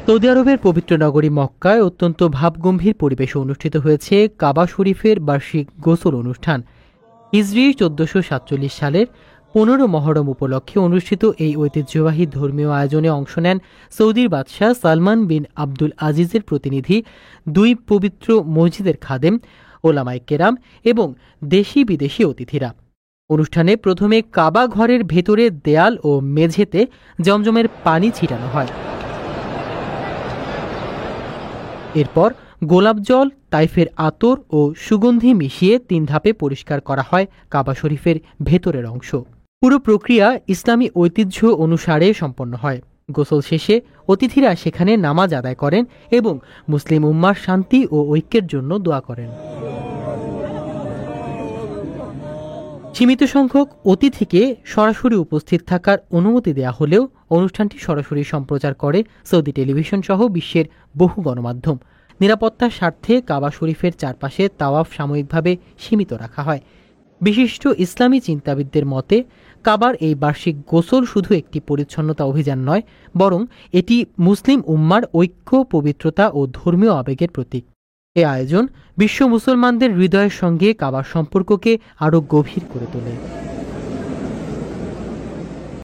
Saudi আরবের পবিত্র নগরী মক্কায় অত্যন্ত ভাবগম্ভীর পরিবেশে অনুষ্ঠিত হয়েছে কাবা শরীফের বার্ষিক গোসল অনুষ্ঠান। হিজরি 1447 সালের 15 মহরম উপলক্ষে অনুষ্ঠিত এই ঐতিহ্যবাহী ধর্মীয় আয়োজনে অংশ নেন সৌদির বাদশাহ সালমান বিন আব্দুল আজিজের প্রতিনিধি, 2 পবিত্র মসজিদের খাদেম, ওলামায়ে কেরাম এবং দেশি বিদেশি অতিথিরা। অনুষ্ঠানে প্রথমে কাবা ঘরের ভেতরে দেয়াল ও মেঝেতে জমজমের পানি ছিটানো হয়। এরপর গোলাপ জল, তাইফের আতর ও সুগন্ধি মিশিয়ে 3 ধাপে পরিষ্কার করা হয় কাবা শরীফের ভেতরের অংশ। পুরো প্রক্রিয়া ইসলামী ঐতিহ্য অনুসারে সম্পন্ন হয়। গোসল শেষে অতিথিরা সেখানে নামাজ আদায় করেন এবং মুসলিম উম্মার শান্তি ও ঐক্যের জন্য দোয়া করেন। সীমিত সংখ্যক অতিথিকে সরাসরি উপস্থিত থাকার অনুমতি দেয়া হলেও অনুষ্ঠানটি সরাসরি সম্প্রচার করে সৌদি টেলিভিশন সহ বিশ্বের বহু গণমাধ্যম। নিরাপত্তার স্বার্থে কাবা শরীফের চারপাশে তাওয়াফ সাময়িকভাবে সীমিত রাখা হয়। বিশিষ্ট ইসলামী চিন্তাবিদদের মতে, কাবার এই বার্ষিক গোসল শুধু একটি পরিচ্ছন্নতা অভিযান নয়, বরং এটি মুসলিম উম্মার ঐক্য, পবিত্রতা ও ধর্মীয় আবেগের প্রতীক। এ আয়োজন বিশ্ব মুসলমানদের হৃদয়ের সঙ্গে কাবার সম্পর্ককে আরও গভীর করে তোলে।